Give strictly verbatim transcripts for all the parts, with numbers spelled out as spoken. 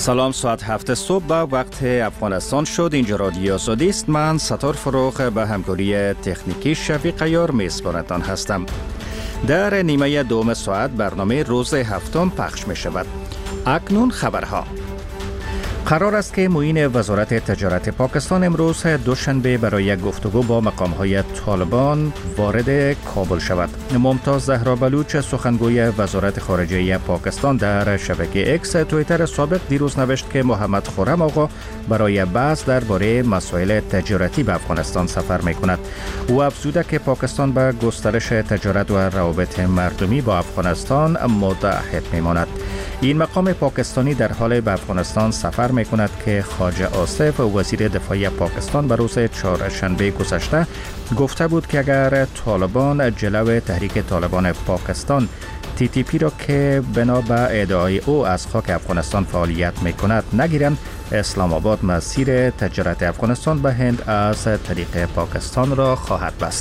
سلام، ساعت هفت صبح به وقت افغانستان شد. اینجا رادیو آزادی است. من ستار فروغ به همکاری تکنیکی شفیق عیار میزبانتان هستم. در نیمه دوم ساعت برنامه روز هفتم پخش می شود. اکنون خبرها. قرار است که معین وزارت تجارت پاکستان امروز دوشنبه برای گفتگو با مقام‌های طالبان وارد کابل شود. ممتاز زهرا بلوچ، سخنگوی وزارت خارجه پاکستان، در شبکه اکس توییتر سابق دیروز نوشت که محمد خرم آقا برای بحث درباره مسائل تجارتی به افغانستان سفر می‌کند. او افزوده که پاکستان به گسترش تجارت و روابط مردمی با افغانستان متعهد می‌ماند. این مقام پاکستانی در حال به افغانستان سفر می کند که خواجه آصف، وزیر دفاع پاکستان، به روز چهارشنبه گذشته گفته بود که اگر طالبان جلو تحریک طالبان پاکستان تی تی پی را که بنا به ادعای او از خاک افغانستان فعالیت می کند نگیرند، اسلام آباد مسیر تجارت افغانستان به هند از طریق پاکستان را خواهد بست.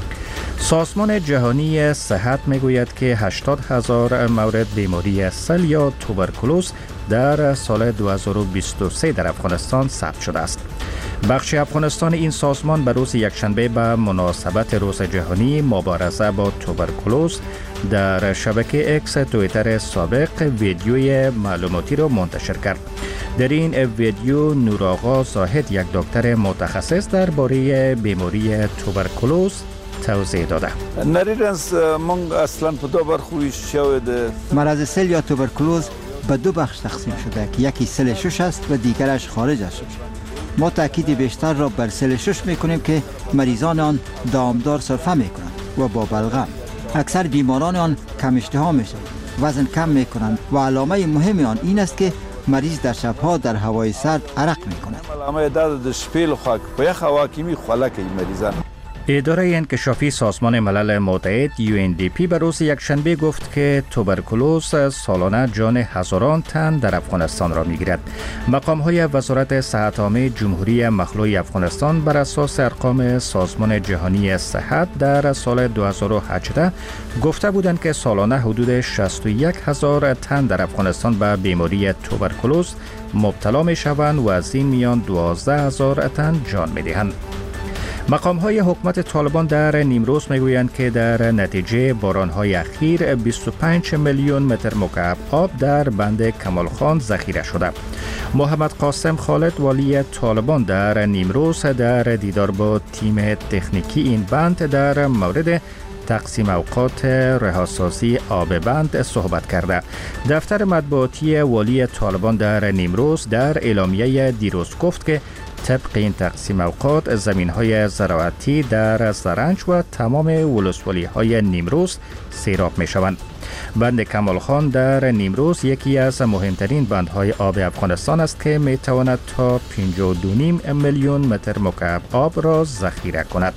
سازمان جهانی صحت میگوید که هشتاد هزار مورد بیماری سل یا توبرکولوز در سال دو هزار و بیست و سه در افغانستان ثبت شده است. بخش افغانستان این سازمان به روز یکشنبه به مناسبت روز جهانی مبارزه با توبرکولوز در شبکه اکس توییتر سابق ویدیوی معلوماتی را منتشر کرد. در این ویدیو نورآقا زاهد، یک دکتر متخصص درباره بیماری توبرکولوز، توضیح داده. نریدنس من اصلا په دو برخویش شوید. مرض سل یا توبرکولوز به دو بخش تقسیم شده که یکی سل شش است و دیگرش خارج از شش. ما تاکید بیشتر را بر سل شش میکنیم که مریضان آن دامدار سرفه میکنند و با بلغم. اکثر بیماران آن کم اشتها میشوند، وزن کم میکنند و علامه مهم آن این است که مریض در شبها در هوای سرد عرق میکند. علامه داد د شپې لخوا په یخ هوا کې می خوله کوي مریضان. اداره انکشافی سازمان ملل متحد یو ان دی پی به روز یکشنبه گفت که توبرکولوز سالانه جان هزاران تن در افغانستان را میگیرد. مقام‌های وزارت صحت عامه جمهوری مخلوع افغانستان بر اساس ارقام سازمان جهانی صحت در سال دو هزار و هجده گفته بودند که سالانه حدود شصت و یک هزار تن در افغانستان به بیماری توبرکولوز مبتلا میشوند و از این میان دوازده هزار تن جان میدهند. مقام‌های حکومت طالبان در نیمروز میگویند که در نتیجه باران‌های اخیر بیست و پنج میلیون متر مکعب آب در بند کمال خان ذخیره شده. محمد قاسم خالد، والی طالبان، در نیمروز در دیدار با تیم تکنیکی این بند در مورد تقسیم اوقات رهاسازی آب بند صحبت کرده. دفتر مطبوعاتی والی طالبان در نیمروز در اعلامیه دیروز گفت که طبق این تقسیم اوقات زمین‌های زراعتی در زرنج و تمام ولسوالی‌های نیمروز سیراب می‌شوند. بند کمال خان در نیمروز یکی از مهمترین بندهای آب افغانستان است که می‌تواند تا پنجاه و دو و نیم میلیون متر مکعب آب را ذخیره کند.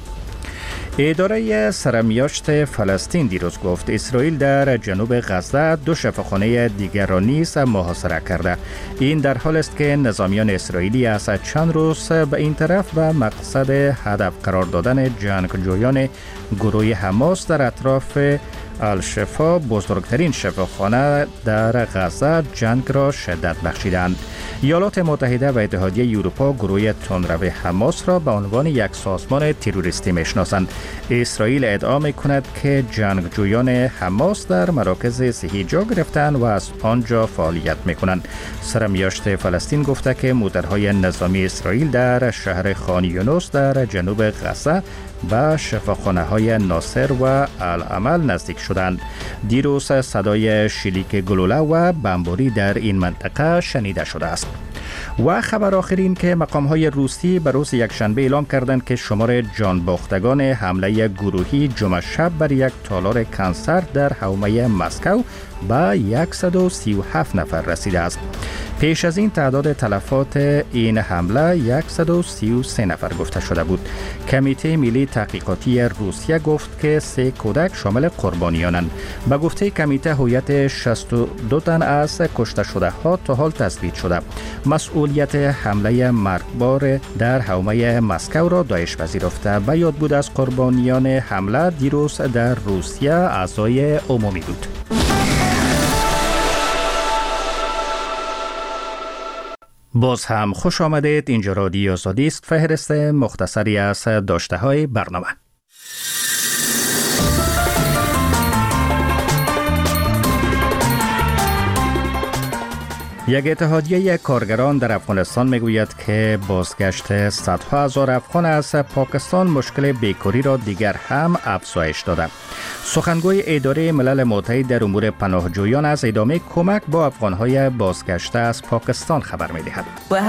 اداره سرمیاشت فلسطین دیروز گفت اسرائیل در جنوب غزه دو شفاخانه دیگر را نیز محاصره کرده. این در حال است که نظامیان اسرائیلی از چند روز به این طرف و مقصد هدف قرار دادن جنگجویان گروه حماس در اطراف الشفا، بزرگترین شفاخانه در غزه، جنگ را شدت بخشیدند. ایالات متحده و اتحادیه اروپا گروه تندرو حماس را به عنوان یک سازمان تروریستی میشناسند. اسرائیل ادعا میکند که جنگجویان حماس در مراکز صحی جا گرفتند و از آنجا فعالیت میکنند. سرمیاشت فلسطین گفته که موترهای نظامی اسرائیل در شهر خان یونس در جنوب غزه به شفاخانه های ناصر و العمل نزدیک شدند. دیروز صدای شلیک گلوله و بمباری در این منطقه شنیده شده است. و خبر آخرین که مقام های روسی به روز یکشنبه اعلام کردند که شمار جان باختگان حمله گروهی جمعه شب بر یک تالار کنسرت در حومه مسکو به صد و سی و هفت نفر رسیده است. پیش از این تعداد تلفات این حمله صد و سی و سه نفر گفته شده بود. کمیته ملی تحقیقاتی روسیه گفت که سه کودک شامل قربانیانند. به گفته کمیته هویت شصت و دو تن از کشته شده ها تا حال تثبیت شده. مسئولیت حمله مرگبار در حومه مسکو را داعش پذیرفته و یاد بود از قربانیان حمله دیروز در روسیه اعضای عمومی بود. باز هم خوش آمدید. اینجا رادیو آزادی است. فهرست مختصری از داشته های برنامه. یک اتحادیه کارگران در افغانستان میگوید که بازگشت صدها هزار افغان از پاکستان مشکل بیکاری را دیگر هم افزایش داده. سخنگوی اداره ملل متحد در امور پناهجویان از ادامه کمک با افغانهای بازگشته از پاکستان خبر می‌دهد.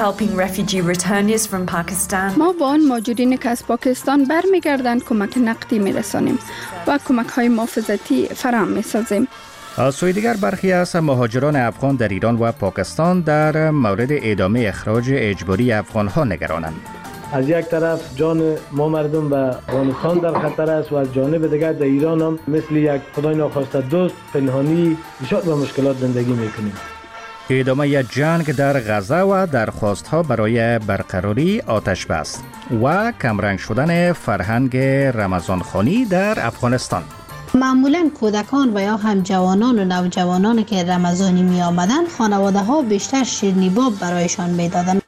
ما با آن مهاجرین که از پاکستان برمیگردند کمک نقدی می‌رسانیم و کمک‌های محافظتی فراهم می‌سازیم. از سوی دیگر برخی از مهاجران افغان در ایران و پاکستان در مورد ادامه اخراج اجباری افغانها نگرانند. از یک طرف جان ما مردم به افغانستان در خطر است و از جانب دیگر در ایران هم مثل یک خدای ناخواسته دوست پنهانی ایجاد و مشکلات زندگی میکنیم. ادامه جنگ در غزه و درخواست‌ها برای برقراری آتش بس و کمرنگ شدن فرهنگ رمضانخوانی در افغانستان. معمولاً کودکان و یا هم جوانان و نوجوانان که رمضانی می آمدن خانواده ها بیشتر شیرینی باب برایشان می دادن.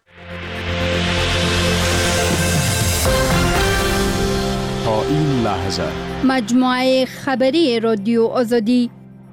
تا این لحظه مجموعه خبری رادیو آزادی.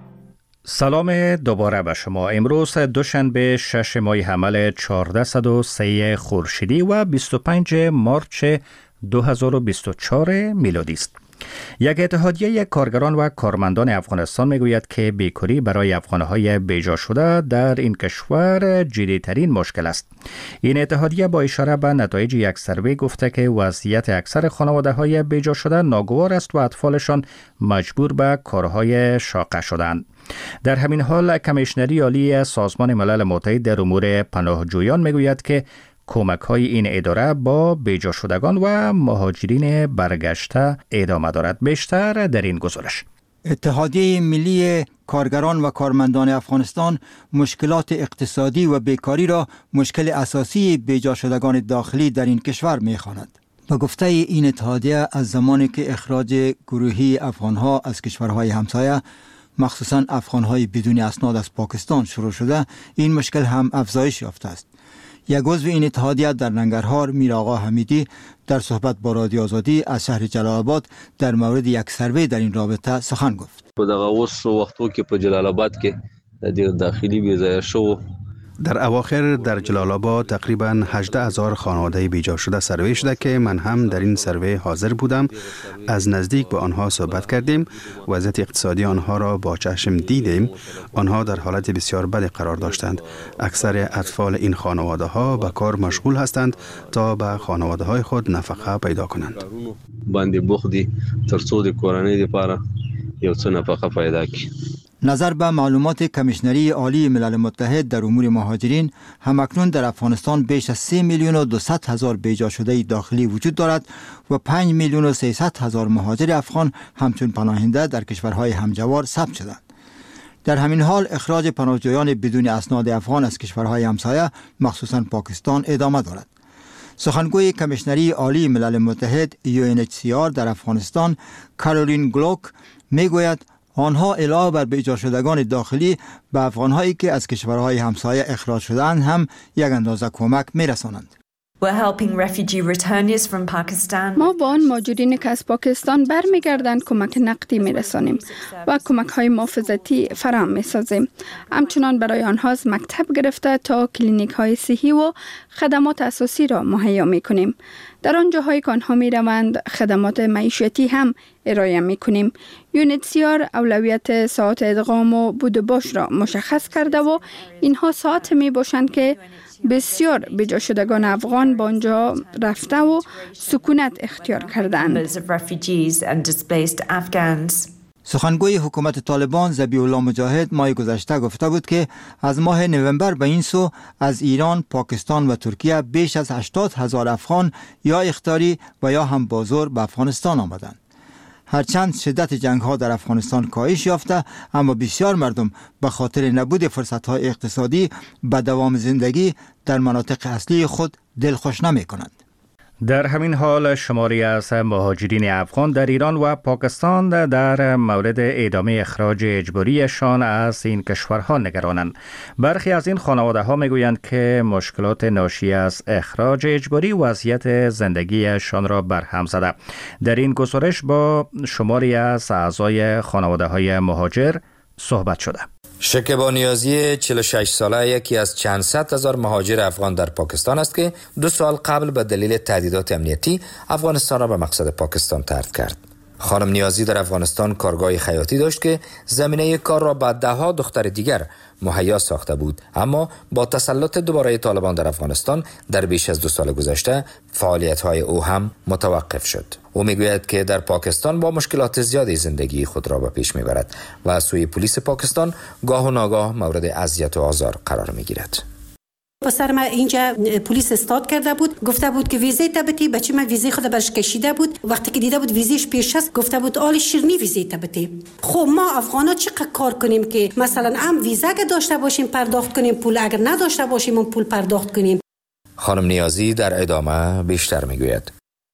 سلام دوباره به شما. امروز دوشنبه شش ماه حمل چهارصد و سه خورشیدی و بیست و پنج مارچ دو هزار و بیست و چهار میلادی است. یک اتحادیه کارگران و کارمندان افغانستان میگوید که بیکاری برای افغانهای بیجا شده در این کشور جدی‌ترین مشکل است. این اتحادیه با اشاره به نتایج یک سروی گفته که وضعیت اکثر خانواده‌های بیجا شده ناگوار است و اطفالشان مجبور به کارهای شاقه شدند. در همین حال کمیشنری عالی سازمان ملل متحد در امور پناهجویان میگوید که کمک های این اداره با بیجا شدگان و مهاجرین برگشته ادامه دارد. بیشتر در این گزارش. اتحادیه ملی کارگران و کارمندان افغانستان مشکلات اقتصادی و بیکاری را مشکل اساسی بیجا شدگان داخلی در این کشور می‌خواند. به گفته این اتحادیه از زمانی که اخراج گروهی افغانها از کشورهای همسایه مخصوصاً افغانهای بدون اسناد از پاکستان شروع شده، این مشکل هم افزایش یافته است. یک عضو این اتحادیه در ننگرهار میر آقا حمیدی در صحبت با رادیو آزادی از شهر جلال آباد در مورد یک سروی در این رابطه سخن گفت. په دغه اوس وختو کې په جلال آباد کې د داخلي بیځایه شو. در اواخر در جلال آباد تقریباً هجده هزار خانواده بیجا شده سروی شده که من هم در این سروی حاضر بودم. از نزدیک با آنها صحبت کردیم. وضعیت اقتصادی آنها را با چشم دیدیم. آنها در حالت بسیار بد قرار داشتند. اکثر اطفال این خانواده ها به کار مشغول هستند تا به خانواده های خود نفقه پیدا کنند. باندې بوخدي ترڅو د کورنۍ لپاره یو څه نفقه پیدا کړي. نظر به معلومات کمیشنری عالی ملل متحد در امور مهاجرین، همکنون در افغانستان بیش از سه میلیون و دویست هزار بیجا شده داخلی وجود دارد و پنج میلیون و سیصد هزار مهاجر افغان همچون پناهنده در کشورهای همجوار ثبت شدند. در همین حال اخراج پناهجویان بدون اسناد افغان از کشورهای همسایه مخصوصاً پاکستان ادامه دارد. سخنگوی کمیشنری عالی ملل متحد یو ان اچ سی آر در افغانستان کارولین گلوک میگوید آنها علاوه بر بیجا شدگان داخلی به افغانهایی که از کشورهای همسایه اخراج شدند هم یک اندازه کمک میرسانند. ما با آن مهاجرین که از پاکستان برمیگردند کمک نقدی میرسانیم و کمک های محافظتی فراهم میسازیم. همچنان برای آنها از مکتب گرفته تا کلینیک های صحی و خدمات اساسی را مهیا میکنیم. در آن جاهایی که آنها میروند خدمات معیشتی هم ارائه میکنیم. یو ان اچ سی آر اولویت ساعات ادغام و بود و باش را مشخص کرده و اینها ساعت می باشند که بسیار بیجا شدگان افغان با آنجا رفته و سکونت اختیار کردند. سخنگوی حکومت طالبان ذبیح الله مجاهد ماه گذشته گفته بود که از ماه نوامبر به این سو از ایران، پاکستان و ترکیه بیش از هشتاد هزار افغان یا اخطاری و یا هم بازور به افغانستان آمدند. هرچند شدت جنگ ها در افغانستان کاهش یافته، اما بسیار مردم به خاطر نبود فرصت های اقتصادی به دوام زندگی در مناطق اصلی خود دلخوش نمی کنند. در همین حال شماری از مهاجرین افغان در ایران و پاکستان در مورد ادامه اخراج اجباریشان از این کشورها نگرانند. برخی از این خانواده ها میگویند که مشکلات ناشی از اخراج اجباری وضعیت زندگیشان را برهم زده. در این گزارش با شماری از اعضای خانواده های مهاجر صحبت شده. شکیبا نیازی چهل و شش ساله یکی از چند صد هزار مهاجر افغان در پاکستان است که دو سال قبل به دلیل تهدیدات امنیتی افغانستان را به مقصد پاکستان ترک کرد. خانم نیازی در افغانستان کارگاه خیاطی داشت که زمینه کار را به دهها دختر دیگر مهیا ساخته بود، اما با تسلط دوباره طالبان در افغانستان در بیش از دو سال گذشته فعالیت‌های او هم متوقف شد. او میگوید که در پاکستان با مشکلات زیادی زندگی خود را به پیش میبرد و از سوی پلیس پاکستان گاه و ناگاه مورد اذیت و آزار قرار میگیرد. پسر ما اینجا پلیس استاد کرده بود، گفته بود که ویزه تبتی، بچه من ویزه خود برش کشیده بود، وقتی که دیده بود ویزهش پیش است گفته بود آل شیرنی ویزه تبتی. خب ما افغانا چقدر کار کنیم که مثلا هم ویزه که داشته باشیم پرداخت کنیم پول، اگر نداشته باشیم اون پول پرداخت کنیم. خانم نیازی در ادامه بیشتر میگوید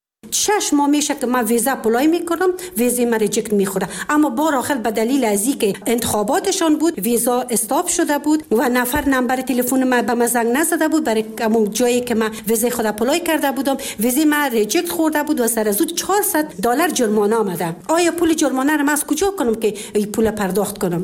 شش ماه میشه که من ویزا اپلای میکنم، ویزا من ریجکت میخوره، اما بار آخر به دلیل از اینکه انتخاباتشان بود ویزا استاپ شده بود و نفر نمبر تلفن من به من زنگ نزده بود برای همون جایی که من ویزا خود اپلای کرده بودم، ویزا من ریجکت خورده بود و سر از اون چهارصد دلار جرمانه آمده. آیا پول جرمانه رو من از کجا کنم که این پول پرداخت کنم؟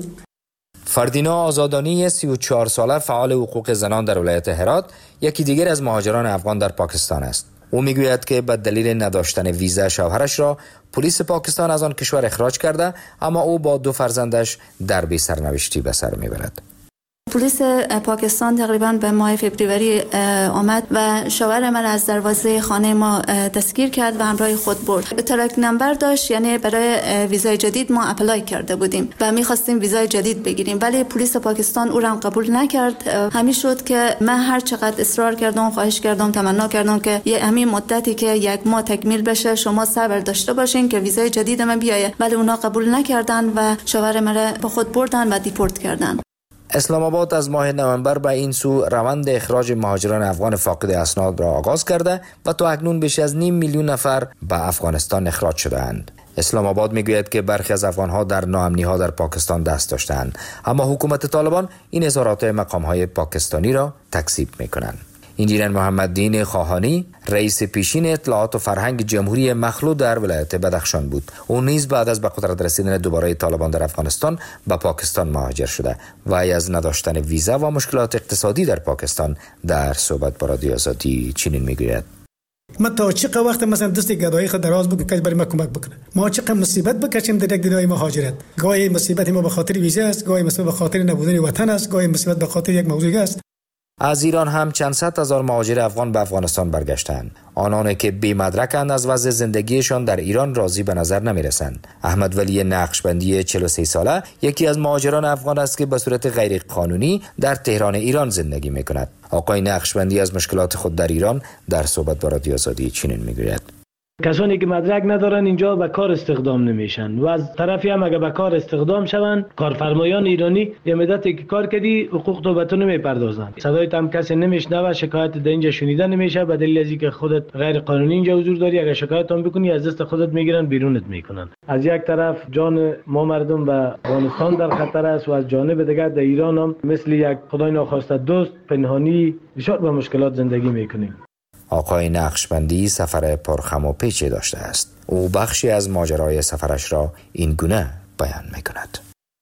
فردینا آزادانی سی و چهار ساله فعال حقوق زنان در ولایت هرات یکی دیگر از مهاجران افغان در پاکستان است. او میگوید که به دلیل نداشتن ویزا شوهرش را پلیس پاکستان از آن کشور اخراج کرده، اما او با دو فرزندش در بی سرنوشتی به سر میبرد. پلیس پاکستان تقریبا به ماه فبروری آمد و شوهر من از دروازه خانه ما دستگیر کرد و همراه خود برد. ترک نمبر داشت، یعنی برای ویزای جدید ما اپلای کرده بودیم و می‌خواستیم ویزای جدید بگیریم، ولی پلیس پاکستان او را قبول نکرد. همین شد که من هر چقدر اصرار کردم، خواهش کردم، تمنا کردم که یه همین مدتی که یک ماه تکمیل بشه شما صبر داشته باشین که ویزای جدید من بیاید، ولی اونا قبول نکردن و شوهر من را به خود بردن و دیپورت کردن. اسلام آباد از ماه نوامبر به این سو روند اخراج مهاجران افغان فاقد اسناد را آغاز کرده و تا اکنون بیش از نیم میلیون نفر به افغانستان اخراج شده‌اند. اسلام آباد میگوید که برخی از افغانها در ناامنی‌ها در پاکستان دست داشتند، اما حکومت طالبان این اظهارات مقام‌های پاکستانی را تکذیب می‌کنند. انجینر محمد دین خواهانی رئیس پیشین اطلاعات و فرهنگ جمهوری مخلوع در ولایت بدخشان بود. او نیز بعد از به قدرت رسیدن دوباره طالبان در افغانستان به پاکستان مهاجر شده و از نداشتن ویزا و مشکلات اقتصادی در پاکستان در صحبت با رادیو آزادی چنین میگوید: ما تا چقدر وقت مثلا دست گدایی خود دراز بکنیم که برای ما کمک بکنه. ما چقدر مصیبت بکشیم در یک دنیای مهاجرت. گاهی مصیبت ما به خاطر ویزا است، گاهی مصیبت به خاطر نبودن وطن است، گاهی مصیبت به خاطر یک موضوع است. از ایران هم چند صد هزار مهاجر افغان به افغانستان برگشتند. آنان که بی مدرکند از وضع زندگیشان در ایران راضی به نظر نمی رسند. احمد ولی نقشبندی چهل و سه ساله یکی از مهاجران افغان است که به صورت غیر قانونی در تهران ایران زندگی می کند. آقای نقشبندی از مشکلات خود در ایران در صحبت با رادیو آزادی چنین می گوید: کسانی که مدرک ندارن اینجا به کار استخدام نمیشن و از طرفی هم اگه به کار استخدام شون کارفرمایان ایرانی یه مدتی که کار کردی حقوق تو به تو نمیپردازن، صدایت هم کسی نمیشنوه، شکایت در اینجا شنیده نمیشه به دلیل از اینکه خودت غیر قانونی اینجا حضور داری. اگه شکایت هم بکنی از دست خودت میگیرن بیرونت میکنن. از یک طرف جان ما مردم به افغانستان در خطر است و از جانب دیگر در ایران هم مثل یک خدای ناخواسته دوست پنهانی بسیار به مشکلات زندگی میکنیم. آقای نقشبندی سفر پرخم و پیچ داشته است. او بخشی از ماجرای سفرش را این گونه بیان میکند: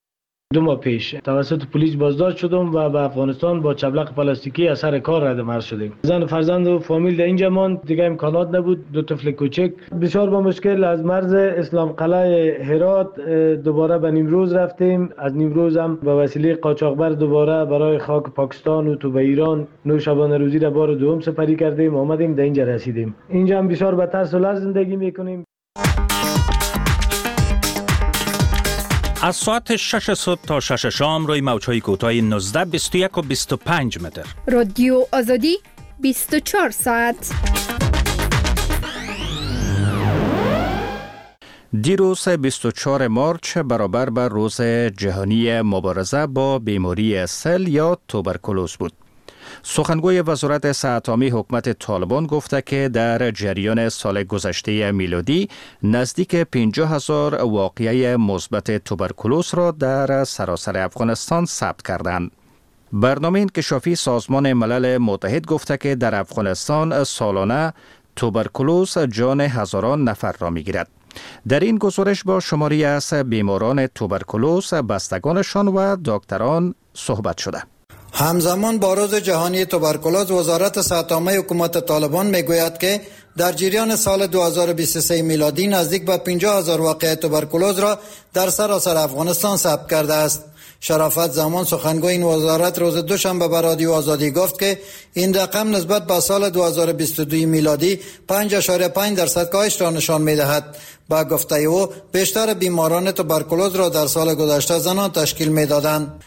دو ماه پیش توسط پلیس بازداشت شدم و به افغانستان با چبلق پلاستیکی از سر کار رد مرز شدیم. زن فرزند و فامیل در اینجا ماند، دیگه امکانات نبود. دو طفل کوچک بسیار با مشکل از مرز اسلام قلعه هرات دوباره به نیمروز رفتیم. از نیمروز هم به وسیله قاچاقبر دوباره برای خاک پاکستان و تو به ایران نو شبانه روزی را بار دوم سپری کردیم، آمدیم در اینجا رسیدیم. اینجا هم بسیار به ترس و لرز زندگی میکنیم. از ساعت شش صبح تا شش شام روی موج‌های کوتاه نوزده، بیست و یک و بیست و پنج متر. رادیو آزادی بیست و چهار ساعت. دیروز بیست و چهارم مارچ برابر بر روز جهانی مبارزه با بیماری سل یا توبرکولوز بود. سخنگوی وزارت صحت عامه حکومت طالبان گفته که در جریان سال گذشته میلادی نزدیک پنجاه هزار واقعه مثبت توبرکولوز را در سراسر افغانستان ثبت کردند. برنامه انکشافی سازمان ملل متحد گفته که در افغانستان سالانه توبرکولوز جان هزاران نفر را می‌گیرد. در این گزارش با شماری از بیماران توبرکولوز، بستگانشان و دکتران صحبت شده. همزمان با روز جهانی توبرکولوز، وزارت صحت عامه حکومت طالبان میگوید که در جریان سال دو هزار و بیست و سه میلادی نزدیک به پنجاه هزار واقعه توبرکولوز را در سراسر افغانستان ثبت کرده است. شرافت زمان سخنگوی این وزارت روز دوشنبه به رادیو آزادی گفت که این رقم نسبت به سال دو هزار و بیست و دو میلادی پنج اشاره پنج درصد کاهش را نشان می‌دهد. با گفته او بیشتر بیماران توبرکولوز را در سال گذشته زنان تشکیل می‌دادند.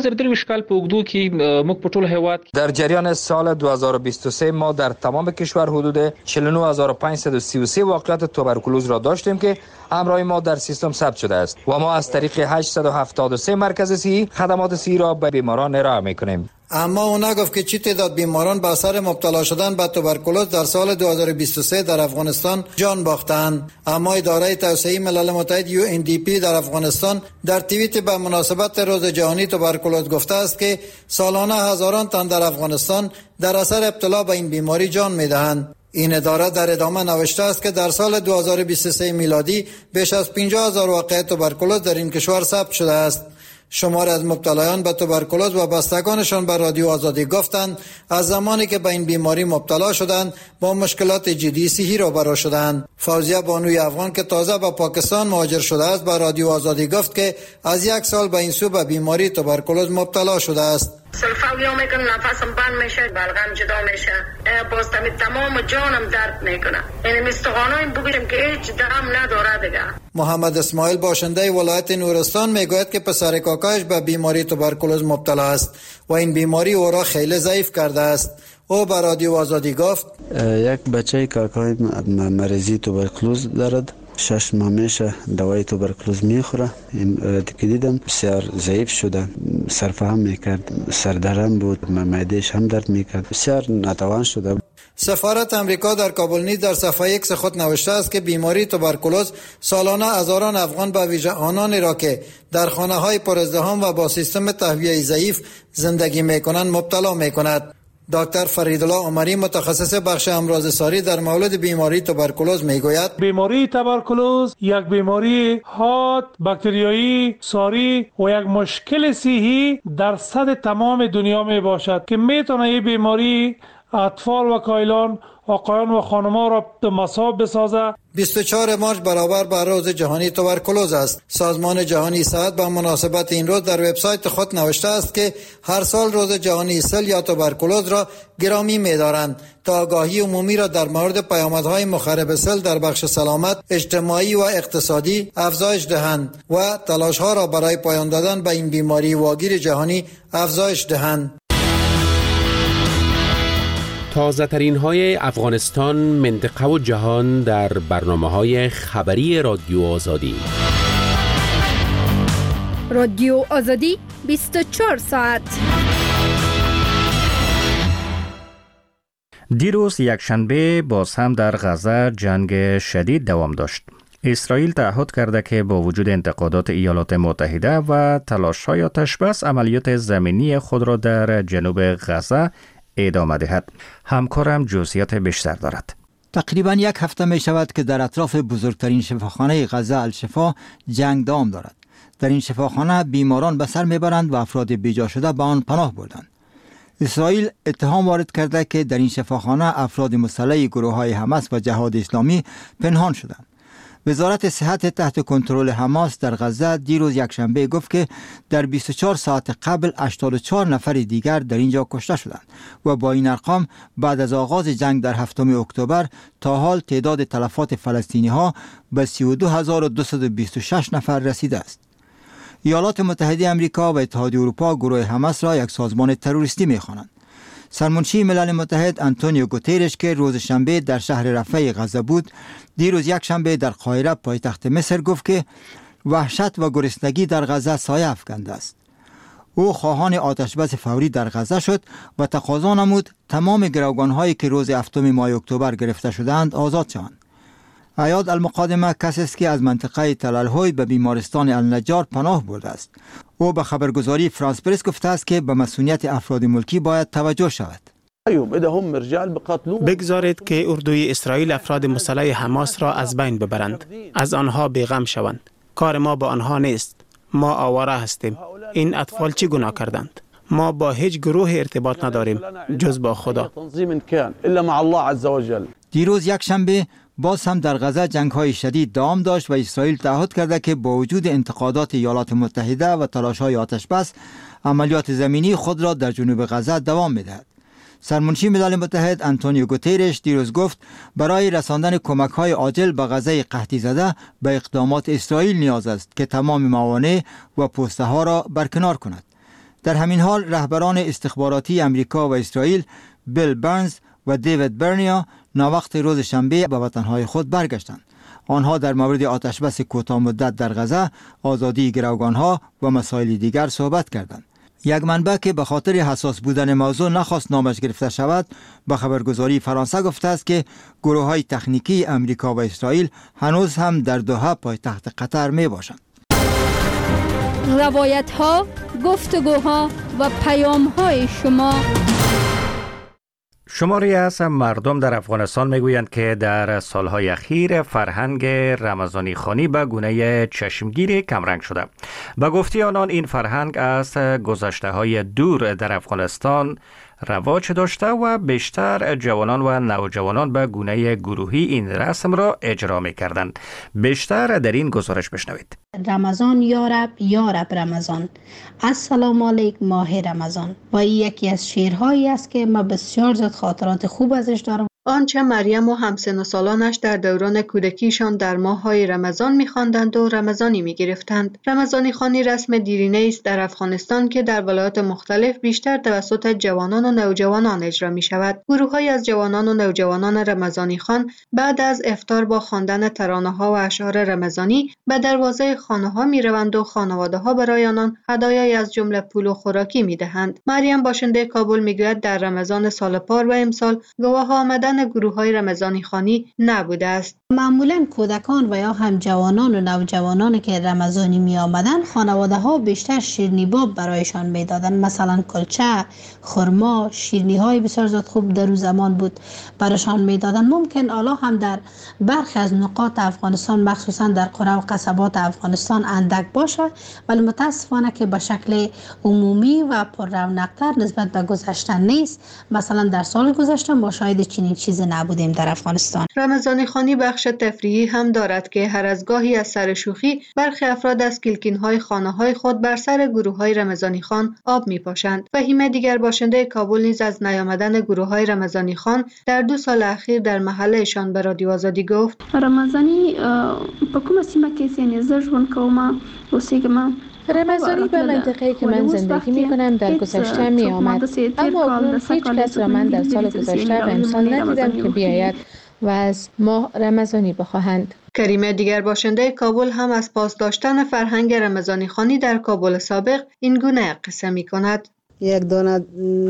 در جریان سال دو هزار و بیست و سه ما در تمام کشور حدود چهل و نه هزار و پانصد و سی و سه واقعات توبرکولوز را داشتیم که همراه ما در سیستم ثبت شده است و ما از طریق هشتصد و هفتاد و سه مرکز صحی خدمات صحی را به بیماران ارائه می‌کنیم. اما او نگفت که چی تعداد بیماران به اثر مبتلا شدن به توبرکولوز در سال دو هزار و بیست و سه در افغانستان جان باختند. اما اداره توسعه ملل متحد یو ان دی پی در افغانستان در توییت به مناسبت روز جهانی توبرکولوز گفته است که سالانه هزاران تن در افغانستان در اثر ابتلا به این بیماری جان می‌دهند. این اداره در ادامه نوشته است که در سال دو هزار و بیست و سه میلادی بیش از پنجاه هزار واقعه توبرکولوز در این کشور ثبت شده است. شمار از مبتلایان به توبرکولوز و بستگانشان به رادیو آزادی گفتند از زمانی که به این بیماری مبتلا شدند با مشکلات جدی صحی روبرو شدند. فوزیه بانوی افغان که تازه به پاکستان مهاجر شده است به رادیو آزادی گفت که از یک سال به این سو به بیماری توبرکولوز مبتلا شده است. سلفاویا میکنم، نفسم بند میشه، بلغم جدا میشه، باستمی تمام جانم درد میکنه. یعنی مستقانایم بگیریم که هیچ درم نداره دیگه. محمد اسماعیل باشنده ولایت نورستان میگوید که پسر کاکایش به بیماری توبرکولوز مبتلا است و این بیماری او را خیلی ضعیف کرده است. او به رادیو آزادی گفت یک بچه کاکای مریضی توبرکولوز دارد. شش ماه میشه دوای توبرکولوز میخوره. این که دیدم بسیار ضعیف شده، سرفهم میکرد، سردرم بود، معدهش هم درد میکرد، بسیار ناتوان شده. سفارت امریکا در کابل نیز در صفحه ایکس خود نوشته است که بیماری توبرکولوز سالانه هزاران افغان به ویژه آنانی را که در خانه های پر ازدحام و با سیستم تهویه ضعیف زندگی میکنند مبتلا میکند. دکتر فریدالله عمری متخصص بخش امراض ساری در مورد بیماری توبرکولوز میگوید بیماری توبرکولوز یک بیماری حاد، باکتریایی، ساری و یک مشکل صحی در سطح تمام دنیا می باشد که میتونه این بیماری اطفال و کایلان، آقایان و خانم‌ها را مصاب بسازه. بیست و چهارم مارس برابر با روز جهانی توبرکولوز است. سازمان جهانی صحت به مناسبت این روز در وبسایت خود نوشته است که هر سال روز جهانی سل یا توبرکولوز را گرامی می‌دارند تا آگاهی عمومی را در مورد پیامدهای مخرب سل در بخش سلامت اجتماعی و اقتصادی افزایش دهند و تلاش‌ها را برای پایان دادن به این بیماری واگیر جهانی افزایش دهند. تازه ترین های افغانستان، منطقه و جهان در برنامه های خبری رادیو آزادی. رادیو آزادی بیست و چهار ساعت. دیروز یکشنبه باز هم در غزه جنگ شدید دوام داشت. اسرائیل تعهد کرده که با وجود انتقادات ایالات متحده و تلاش‌های آتش‌بس عملیات زمینی خود را در جنوب غزه ادامه دهد. همکارم جزئیات بیشتر دارد. تقریبا یک هفته می شود که در اطراف بزرگترین شفاخانه غزه الشفا جنگ دوام دارد. در این شفاخانه بیماران به سر میبرند و افراد بیجا شده به آن پناه بردند. اسرائیل اتهام وارد کرده که در این شفاخانه افراد مسلح گروه های حماس و جهاد اسلامی پنهان شدند. وزارت صحت تحت کنترل حماس در غزه دیروز یکشنبه گفت که در بیست و چهار ساعت قبل هشتاد و چهار نفر دیگر در اینجا کشته شدند و با این ارقام بعد از آغاز جنگ در هفتم اکتبر تا حال تعداد تلفات فلسطینی ها به سی و دو هزار و دویست و بیست و شش نفر رسیده است. ایالات متحده آمریکا و اتحادیه اروپا گروه حماس را یک سازمان تروریستی می‌خوانند. سرمنشی ملل متحد آنتونیو گوتیرش که روز شنبه در شهر رفح غزه بود، دیروز یک شنبه در قاهره پایتخت مصر گفت که وحشت و گرسنگی در غزه سایه افکنده است. او خواهان آتشبس فوری در غزه شد و تقاضا نمود تمام گروگان‌هایی که روز هفتم ماه اکتبر گرفته شدند آزاد شوند. عیاد المقادمه کسی است که از منطقه تل الهوی به بیمارستان النجار پناه برده است. او به خبرگزاری فرانس پرس گفته است که به مسئولیت افراد ملکی باید توجه شود. بگذارید که اردوی اسرائیل افراد مسلح حماس را از بین ببرند، از آنها بیغم شوند. کار ما با آنها نیست. ما آواره هستیم. این اطفال چی گناه کردند؟ ما با هیچ گروه ارتباط نداریم جز با خدا. دیروز یک شنبه باز هم در غزه جنگ‌های شدید دوام داشت و اسرائیل تعهد کرده که با وجود انتقادات ایالات متحده و تلاش‌های آتشبس، عملیات زمینی خود را در جنوب غزه دوام می‌دهد. سرمنشی ملل متحد آنتونیو گوتریش دیروز گفت برای رساندن کمک‌های عاجل به غزه قحطی زده به اقدامات اسرائیل نیاز است که تمام موانع و پوسته‌ها را برکنار کند. در همین حال رهبران استخباراتی امریکا و اسرائیل بیل برنز و دیوید برنیا ناوقت روز شنبه به وطنهای خود برگشتند. آنها در مورد آتشبس کوتاه مدت در غزه، آزادی گروگانها و مسائل دیگر صحبت کردند. یک منبع که به خاطر حساس بودن موضوع نخواست نامش گرفته شود، به خبرگزاری فرانسه گفته است که گروه‌های تکنیکی امریکا و اسرائیل هنوز هم در دوحه پایتخت قطر می باشند. روایت‌ها، گفتگوها و پیام‌های شما. شماری از مردم در افغانستان میگویند که در سالهای اخیر فرهنگ رمضانی خوانی به گونه چشمگیری کمرنگ شده. به گفته آنان این فرهنگ از گذشته‌های دور در افغانستان رواج داشته و بیشتر جوانان و نوجوانان به گونه گروهی این رسم را اجرا می‌کردند. بیشتر در این گزارش بشنوید. رمضان یارب یارب رمضان، السلام علیک ماه رمضان. و این یکی از شعرهایی است که ما بسیار زیاد خاطرات خوب ازش دارم. آنچه مریم و همسن و سالانش در دوران کودکیشان در ماه‌های رمضان می‌خواندند و رمضانی می‌گرفتند. رمضانی خوانی رسم دیرینه است در افغانستان که در ولایات مختلف بیشتر توسط جوانان و نوجوانان اجرا می‌شود. گروه‌هایی از جوانان و نوجوانان رمضانی خوان بعد از افطار با خواندن ترانه‌ها و اشعار رمضانی به دروازه خانه‌ها می‌روند و خانواده‌ها برای آنان هدایایی از جمله پول و خوراکی می‌دهند. مریم باشنده کابل می‌گوید در رمضان سال پار و امسال گواه آمدن گروه‌های رمضانی خوانی نبوده است. معمولاً کودکان و یا هم جوانان و نوجوانان که رمضانی می آمدن خانواده ها بیشتر شیرینی باب برایشان می دادن، مثلا کلچه، خرما، شیرینی های بسیار زیاد خوب در اون زمان بود برایشان می دادن. ممکن حالا هم در برخی از نقاط افغانستان مخصوصا در قرى و قصبات افغانستان اندک باشه، ولی متاسفانه که به شکل عمومی و پر رونق‌تر نسبت به گذشته نیست. مثلا در سال گذشته ما شاهد چنین چیزی نبودیم در افغانستان. رمضانی خوانی بخش تفریحی هم دارد که هر از گاهی از سر شوخی برخی افراد از کلکین‌های خانه‌های خود بر سر گروه‌های رمضانی خوان آب می‌پاشند. فهیمه دیگر باشنده کابل نیز از نیامدن گروه‌های رمضانی خوان در دو سال اخیر در محلشان به رادیو آزادی گفت. رمضانی په کومه سیمه کې سینې زه ژوند کوم اوسېږم. رمضانی به منطقه‌ای که من زندگی می‌کنم در گذشته می‌آمد، اما اکنون هیچ کس را من در سال گذشته و امسال ندیدم که بیاید و از ما رمضانی بخواهند. کریمه دیگر باشنده کابل هم از پاس داشتن فرهنگ رمضانی خوانی در کابل سابق این گونه قصه می‌کند. یک دانه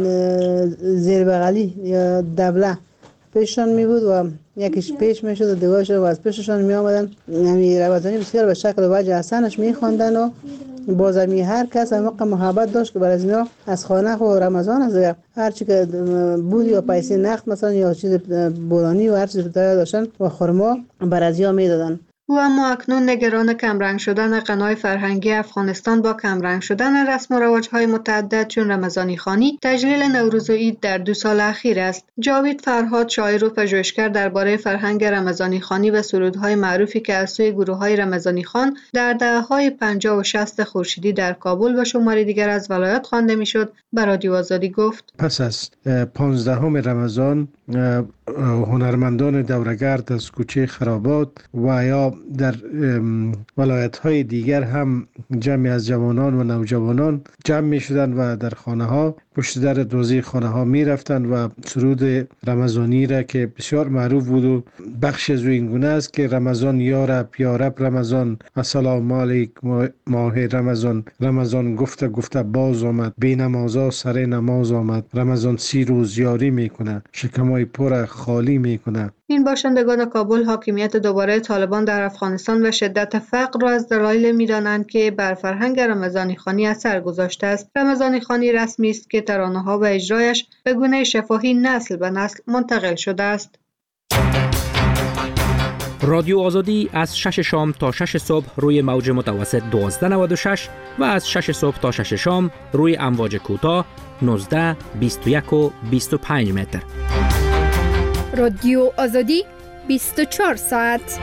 زیر بغلی یا دبله پیششان می بود و یکیش پیش می شد و دیگرش رو از پیششان می آمدن. یعنی رمضانی بسیار به شکل و وجه حسنش می خواندن و باز می هر کس موقع محبت داشت که برای از اینا از خانه و رمضان از هر چی که بود یا پیسه نقد مثلا یا چیز بولانی و هر چیز داشتن و خرما بر از یا می دادن. او اما اکنون نگران کمرنگ شدن غنای فرهنگی افغانستان با کمرنگ شدن رسم و رواج‌های متعدد چون رمضانی خوانی، تجلیل نوروز و عید در دو سال اخیر است. جاوید فرهاد شاعر و پژوهشگر درباره فرهنگ رمضانی خوانی و سرودهای معروفی که از سوی گروه‌های رمضانی خوان در دهه‌های پنجاه و شصت خورشیدی در کابل و شماری دیگر از ولایات خوانده میشد، به رادیو آزادی گفت. پس از پانزدهم رمضان هنرمندان دورگرد از کوچه خرابات و یا در ولایت‌های دیگر هم جمعی از جوانان و نوجوانان جمع می شدند و در خانه ها پشت در دوزی خانه ها می رفتند و سرود رمضانی را که بسیار معروف بود و بخش از این گونه است که رمضان یا رب یا رب رمضان، السلام علیک ماه رمضان، رمضان گفته گفته باز آمد، بی نمازا سر نماز آمد، رمضان سی روز یاری میکنه، شکمای پر خالی میکنه. این باشندگان کابل حاکمیت دوباره طالبان در افغانستان و شدت فقر را از دلایل می‌دانند که بر فرهنگ رمضانی خوانی اثر گذاشته است. رمضانی خوانی رسمی است که ترانه‌ها و اجرایش به گونه شفاهی نسل به نسل منتقل شده است. رادیو آزادی از شش شام تا شش صبح روی موج متوسط دوازده نود و شش و از شش صبح تا شش شام روی امواج کوتاه نوزده، بیست و یک و بیست و پنج متر. رادیو آزادی بیست و چهار ساعت.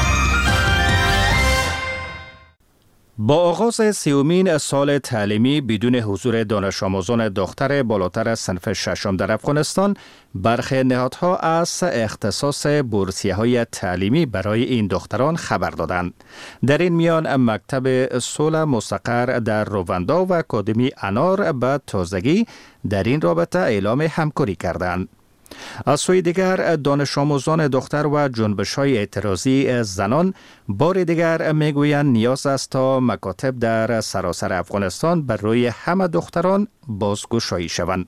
با آغاز سیومین سال تعلیمی بدون حضور دانش آموزان دختر بالاتر از صنف ششم در افغانستان، برخی نهادها از اختصاص بورسیه‌های تعلیمی برای این دختران خبر دادند. در این میان مکتب صلح مستقر در رووندا و اکادمی انار به تازگی در این رابطه اعلام همکاری کردند. از سوی دیگر دانش آموزان دختر و جنبش‌های اعتراضی زنان بار دیگر میگویند نیاز است تا مکاتب در سراسر افغانستان بر روی همه دختران بازگشایی شوند.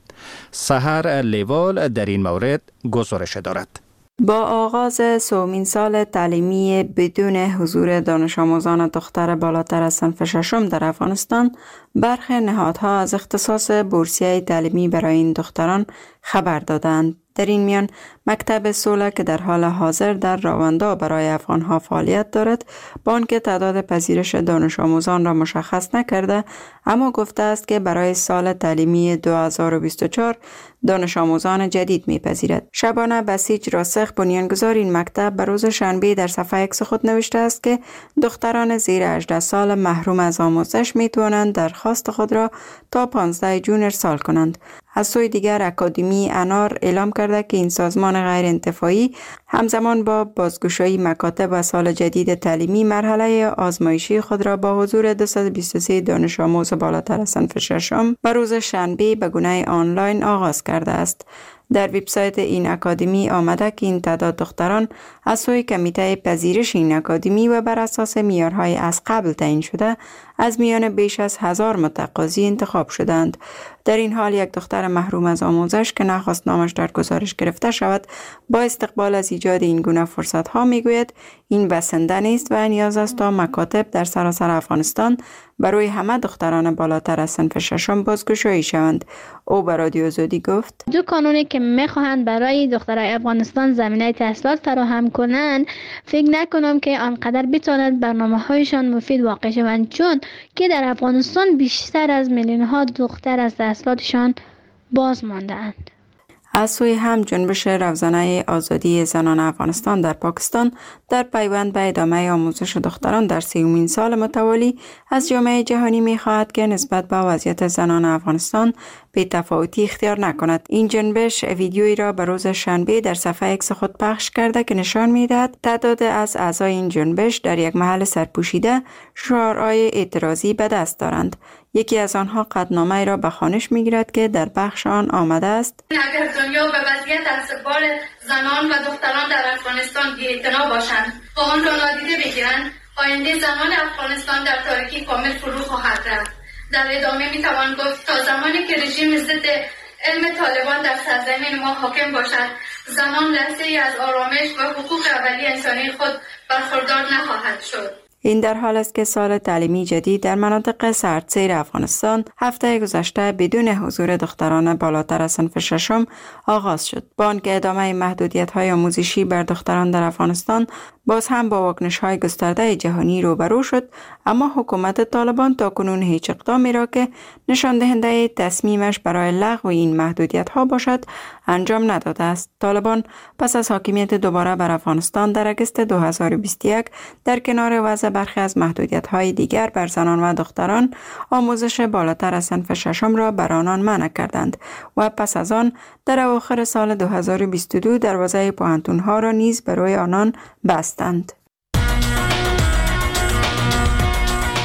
سحر لیوال در این مورد گزارش دارد. با آغاز سومین سال تعلیمی بدون حضور دانش آموزان دختر بالاتر از صنف ششم در افغانستان، برخی نهادها از اختصاص بورسیه تعلیمی برای این دختران خبر دادند. در این میان مکتب صلح که در حال حاضر در راوندا برای افغانها فعالیت دارد، با آنکه تعداد پذیرش دانش آموزان را مشخص نکرده، اما گفته است که برای سال تعلیمی دو هزار و بیست و چهار دانش آموزان جدید میپذیرد. شبانه بسیج راسخ، بنیانگذار این مکتب، به روز شنبه در صفحه اکس خود نوشته است که دختران زیر هجده سال محروم از آموزش میتوانند درخواست خود را تا پانزده جون ارسال کنند. از سوی دیگر اکادمی انار اعلام کرده که این سازمان غیر انتفاعی همزمان با بازگشایی مکاتب و سال جدید تعلیمی مرحله آزمایشی خود را با حضور دویست و بیست و سه دانش آموز بالاتر از صنف ششم به روز شنبه به گونه آنلاین آغاز کرده است. در وبسایت این اکادمی آمده که این تعداد دختران از سوی کمیته پذیرش این اکادمی و بر اساس معیارهای از قبل تعیین شده از میان بیش از هزار متقاضی انتخاب شدند. در این حال یک دختر محروم از آموزش که نخواست نامش در گزارش گرفته شود با استقبال از ایجاد این گونه فرصت ها میگوید این بسنده نیست و نیاز است تا مکاتب در سراسر افغانستان برای همه دختران بالاتر از صنف ششم بازگشایی شوند. او به رادیو آزادی گفت: دو قانونی که میخواهند برای دخترای افغانستان زمینه تحصیلات فراهم کنند، فکر نکنم که آنقدر بتواند برنامه‌هایشان مفید واقع شوند، چون که در افغانستان بیشتر از میلیون ها دختر از تحصیلاتشان باز مانده‌اند. از سوی هم جنبش روزانه آزادی زنان افغانستان در پاکستان در پیوند به ادامه آموزش دختران در سیومین سال متوالی از جامعه جهانی می‌خواهد که نسبت به وضعیت زنان افغانستان بی‌تفاوتی اختیار نکند. این جنبش ویدیویی را به روز شنبه در صفحه اکس خود پخش کرده که نشان می‌دهد تعداد از اعضای این جنبش در یک محل سرپوشیده شعارهای اعتراضی به دست دارند. یکی از آنها قطعنامه‌ای را به خوانش می‌گیرد که در بخش آن آمده است: اگر دنیا به وضعیت استقبال زنان و دختران در افغانستان بی‌اعتنا باشند و آن را نادیده بگیرند، آینده زنان افغانستان در تاریکی کامل فرو خواهد رفت. در ادامه می‌توان گفت تا زمانی که رژیم ضد علم طالبان در سرزمین ما حاکم باشد، زنان لحظه‌ای از آرامش و حقوق اولیه انسانی خود برخوردار نخواهد شد. این در حال است که سال تعلیمی جدید در مناطق سردسیر افغانستان هفته گذشته بدون حضور دختران بالاتر از صنف ششم آغاز شد. با آنکه ادامه محدودیت‌های آموزشی بر دختران در افغانستان باز هم با واکنش‌های گسترده جهانی روبرو شد، اما حکومت طالبان تاکنون هیچ اقدامی را که نشان دهنده تصمیمش برای لغو این محدودیت‌ها باشد انجام نداده است. طالبان پس از حاکمیت دوباره بر افغانستان در اگست دو هزار و بیست و یک در کنار وضع برخی از محدودیت‌های دیگر بر زنان و دختران آموزش بالاتر از صنف ششم را بر آنان منع کردند و پس از آن در اواخر سال دو هزار و بیست و دو دروازه پوهنتون‌ها را نیز برای آنان بستند.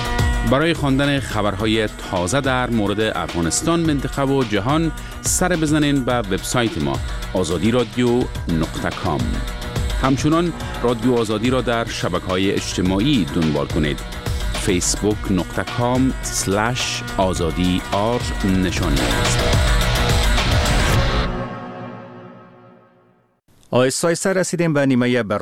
برای خواندن خبرهای تازه در مورد افغانستان، منطقه و جهان سر بزنین به وبسایت ما آزادی رادیو نقطه کام. همچنان رادیو آزادی را در شبکه‌های اجتماعی دنبال کنید. فیسبوک نقطه کام سلش آزادی آر نشانی است. آیسته آیسته رسیدیم به نیمه